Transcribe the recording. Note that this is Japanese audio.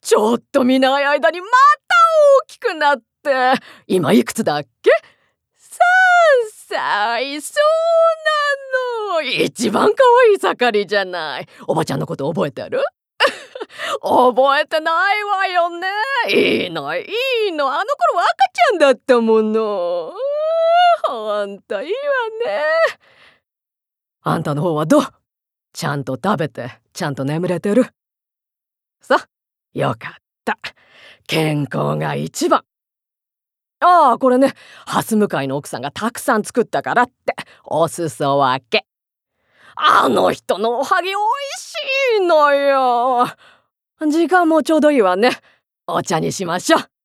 ちょっと見ない間にまた大きくなって、今いくつだっけ？ 3 歳。そうなの。一番可愛い盛りじゃない。おばちゃんのこと覚えてる？覚えてないわよね。いいのいいの、あの頃赤ちゃんだったもの。ほんといいわね。あんたの方はどう？ちゃんと食べてちゃんと眠れてる？さ、よかった。健康が一番。ああ、これね、蓮向かいの奥さんがたくさん作ったからってお裾分け。あの人のおはぎおいしいのよ。時間もちょうどいいわね。お茶にしましょう。